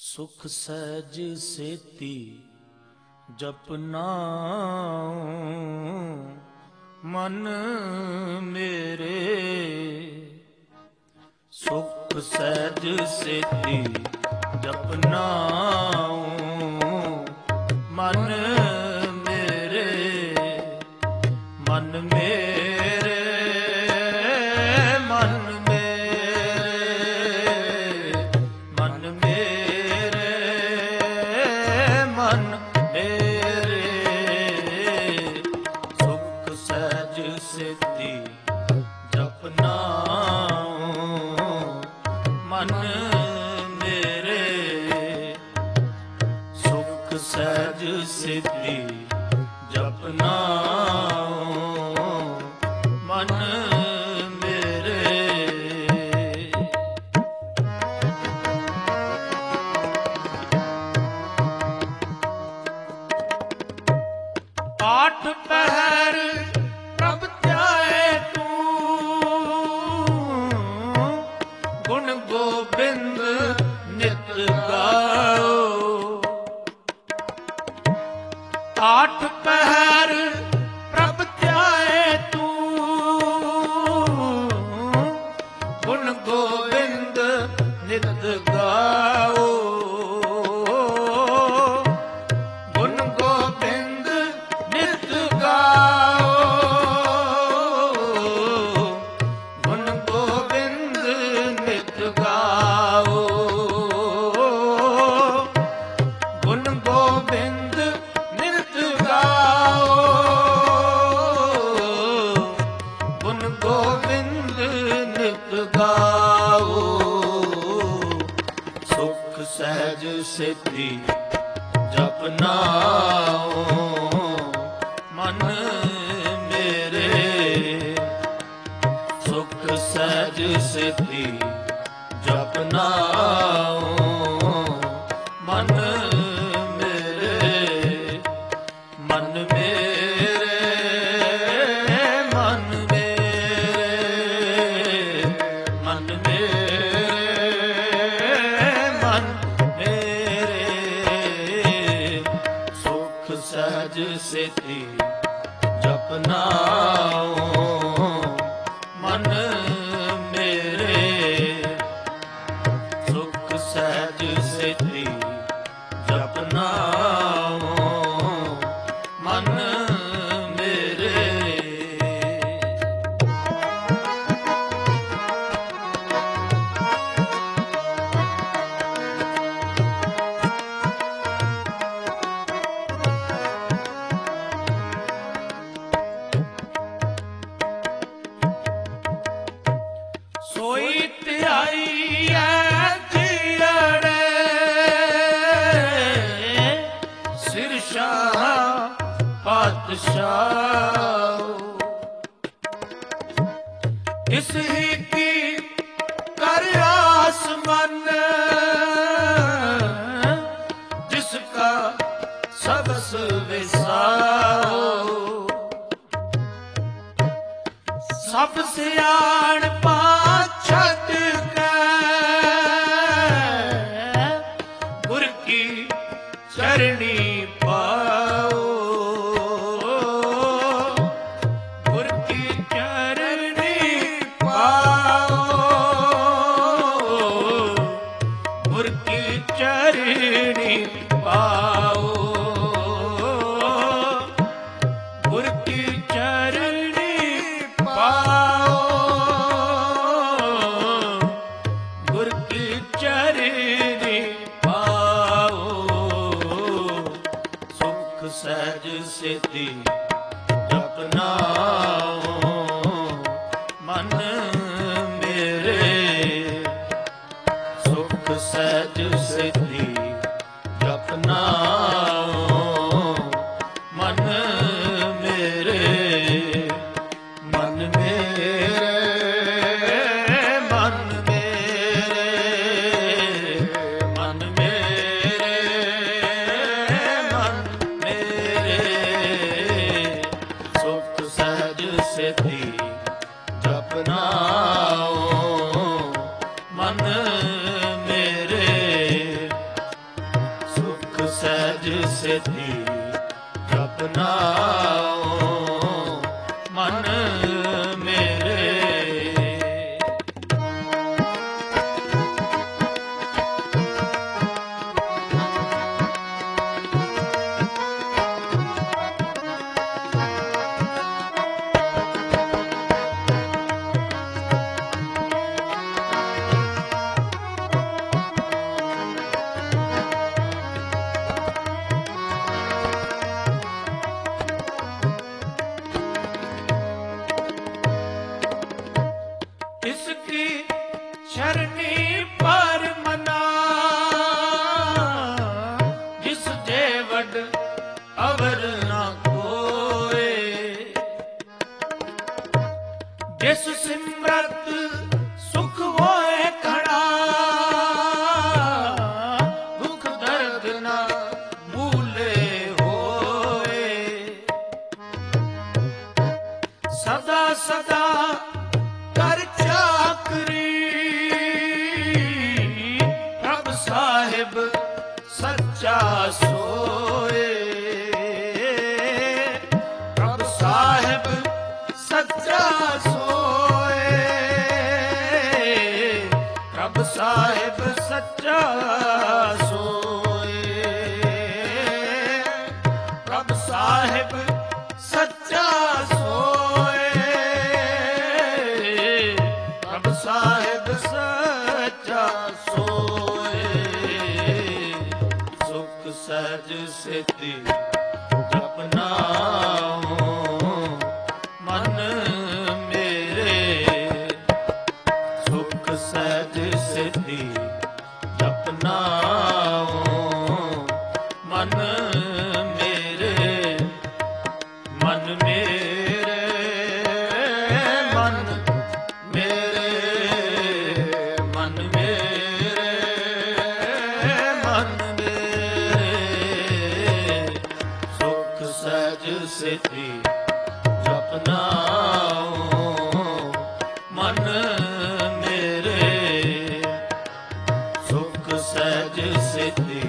ਸੁਖ ਸਹਿਜ ਸੇਤੀ ਜਪਨਾ ਮਨ ਮੇਰੇ। ਸੁਖ ਸਹਿਜ ਸੇਤੀ ਜਪਨਾ ਮਨ ਮੇਰੇ। ਮਨ ਮੇਰੇ ਮਨ ਸਹਿਜ ਸਿੱਧੀ ਜਪਨਾ ਮਨ ਮੇਰੇ। ਆਠ ਪਹਿਰ ਪ੍ਰਭ ਧਿਆਏ ਤੂੰ, ਗੁਣ ਗੋਬਿੰਦ ਨਿਤ ਗਾਓ। ਆਠ ਪਹਿਰ ਪ੍ਰਭ ਧਿਆਏ ਤੂੰ, ਗੁਣ ਗੋਬਿੰਦ ਨਿਤ ਗਾਓ। ਗੁਣ ਗੋਬਿੰਦ ਨਿਤ ਗਾਓ। ਗੁਣ ਗੋਬਿੰਦ ਨਿਤ ਗਾਓ। ਗੁਣ ਗੋਬਿੰਦ ਗੋਬਿੰਦ ਨਿਤ ਗਾਓ। ਸੁਖ ਸਹਿਜ ਸਿੱਧੀ ਜਪਨਾ ਮਨ ਮੇਰੇ। ਸੁਖ ਸਹਿਜ ਸਿੱਧੀ ਜਪਨਾ ਮਨ ਮੇਰੇ। ਮਨ ਮੇਰੇ ਸਹਿਜ ਸੇਤੀ ਜਪਨਾ ਮਨ ਮੇਰੇ। ਸੁਖ ਸਹਿਜ ਸੇਤੀ ਜਪਨਾ ਮਨ ਮੇਰੇ। ਸੋਈ ਧਿਆਈ ਐ ਜੀਅੜੇ ਸਿਰ ਸ਼ਾਹ ਪਾਤਸ਼ਾਹ। ਇਸ ਹੀ ਕੀ ਕਰ ਆਸ ਮਨ, ਜਿਸ ਕਾ ਸਬਸ ਵਿਸਾਓ। ਸਭ ਸਿਆਣਪਾ ਛੱਡ ਕੇ ਗੁਰ ਕੀ ਚਰਣੀ ਪਾਓ। ਗੁਰ ਕੀ ਚਰਣੀ ਪਾਓ। ਗੁਰ ਕੀ ਚਰਣੀ ਪਾਓ। ਗੁਰ ਕੀ ਚਰਣੀ ਪਾਓ। ਗੁਰ ਕੀ ਚਰਣੀ ਪਾਓ। ਸੁਖ ਸਹਿਜ ਸਿੱਧੀ ਜਪਨਾ ਮਨ ਮੇਰੇ। ਸੁਖ ਸਹਿਜ ਸਿੱਧੀ ਜਪਨਾ ਮਨ ਮੇਰੇ। ਮਨ ਮੇਰੇ ਮਨ ਮੇਰੇ ਮਨ ਮੇਰੇ ਮਨ ਮੇਰੇ। ਸੁਖ ਸਹਿਜ ਸਿੱਧੀ ਜਪਨਾ ਮਨ ਮੇਰੇ। ਸਹਿਜ ਸਿਧੀ ਜਪਨਾਉ ਮਨ ਮੇਰੇ। इसकी शरणी पर मना जिस जेवड अवर न कोय। जिस सिमरत सुख होए खड़ा दुख दर्द न भूले होए। सदा सदा कर चाकरी प्रभ साहिब सच्चा सोए। प्रभ साहिब सच्चा सोए। प्रभ साहिब सच्चा सोए। प्रभ साहिब सच्चा सोए। प्रभ साहिब सच्चा सोए। सुख सहज सिद्धि जपनाओ मन मेरे। सुख सहज सिद्धि जपनाओ मन मेरे। मन मेरे मन मेरे मन मेरे मन मेरे। सुख सहज सिद्धि जपनाओ मन मेरे। सुख सहज सिद्धि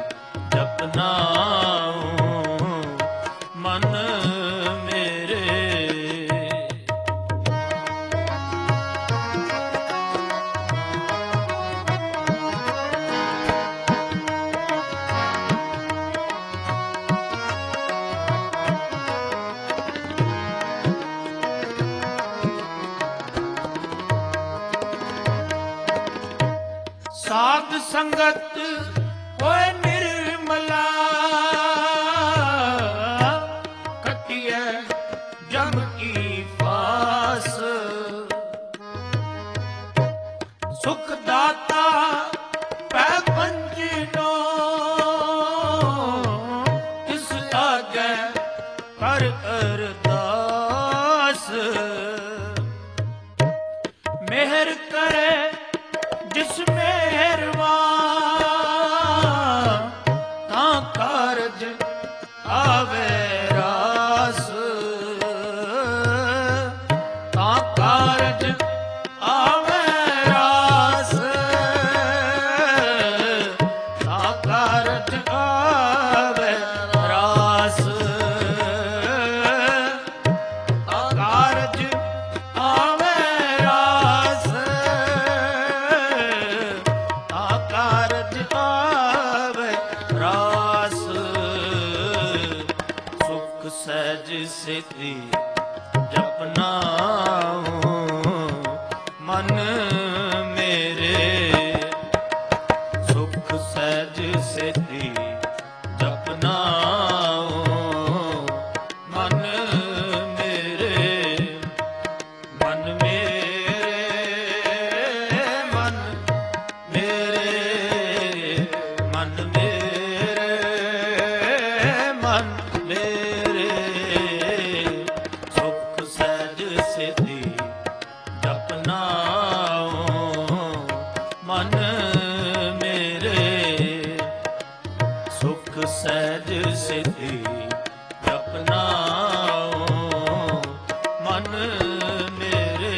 जपनाओ मन मेरे। साध संगत होए निर्मला कटिए जम की फास। सुख दाता पै पंजनो तिस आगे कर अरदास। मेहर करे जिस मेहरबान तां कारज आवे रास। तां कारज आवे रास। तां कारज आवे रास। तां कारज आवे रास। तां कारज आवे रास। सुख सहज सिद्धि जपनाओ मन मेरे। सुख सहज सिद्धि जपनाओ मन मेरे। मन मेरे मन मेरे मन मेरे मन मेरे। सुख सहज सिद्धि जपनाओ मन मेरे। सुख सहज सिद्धि जपनाओ मन मेरे।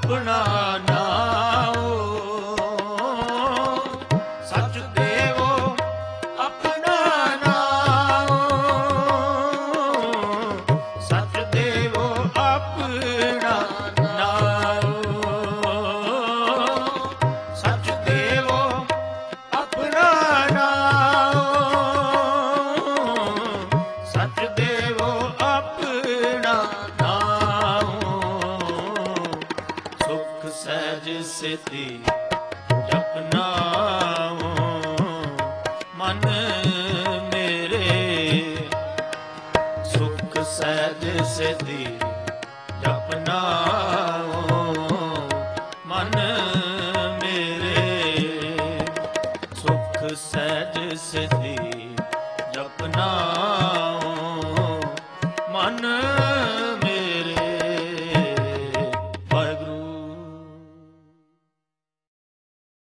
ਆਪਣਾ ਨਾਉ। ਸਚ ਦੇਵੋ ਆਪਣਾ ਨਾਉ। ਸਚ ਦੇਵੋ ਆਪਣਾ ਨਾਉ। ਸਚ ਦੇਵੋ ਆਪਣਾ ਨਾਉ। ਸਚ ਦੇਵੋ ਆਪਣਾ ਨਾਉ। ਸੁਖ ਸਹਿਜ ਸਿਧੀ ਜਪਨਾਉ। ਮਨ ਮੇਰੇ ਸੁਖ ਸਹਿਜ ਸਿਧੀ ਜਪਨਾਉ। ਮਨ ਮੇਰੇ ਸੁਖ ਸਹਿਜ ਸਿਧੀ ਜਪਨਾਉ।